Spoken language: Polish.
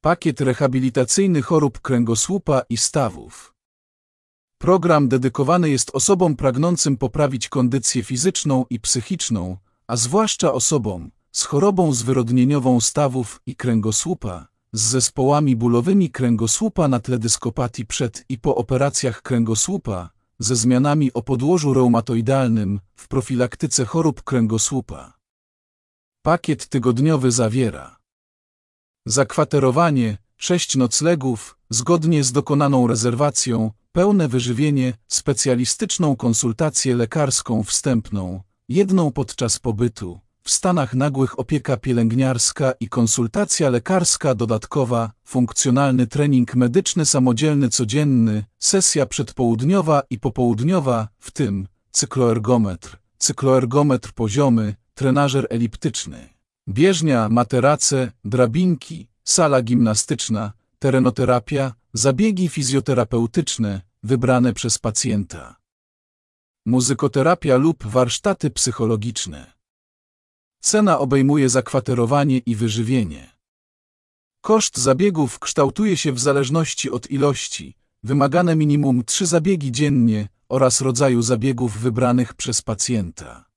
Pakiet rehabilitacyjny chorób kręgosłupa i stawów. Program dedykowany jest osobom pragnącym poprawić kondycję fizyczną i psychiczną, a zwłaszcza osobom z chorobą zwyrodnieniową stawów i kręgosłupa, z zespołami bólowymi kręgosłupa na tle dyskopatii przed i po operacjach kręgosłupa, ze zmianami o podłożu reumatoidalnym w profilaktyce chorób kręgosłupa. Pakiet tygodniowy zawiera zakwaterowanie, 6 noclegów, zgodnie z dokonaną rezerwacją, pełne wyżywienie, specjalistyczną konsultację lekarską wstępną, 1 podczas pobytu, w stanach nagłych opieka pielęgniarska i konsultacja lekarska dodatkowa, funkcjonalny trening medyczny samodzielny codzienny, sesja przedpołudniowa i popołudniowa, w tym cykloergometr poziomy, trenażer eliptyczny, bieżnia, materace, drabinki, sala gimnastyczna, terenoterapia, zabiegi fizjoterapeutyczne, wybrane przez pacjenta, muzykoterapia lub warsztaty psychologiczne. Cena obejmuje zakwaterowanie i wyżywienie. Koszt zabiegów kształtuje się w zależności od ilości, wymagane minimum 3 zabiegi dziennie oraz rodzaju zabiegów wybranych przez pacjenta.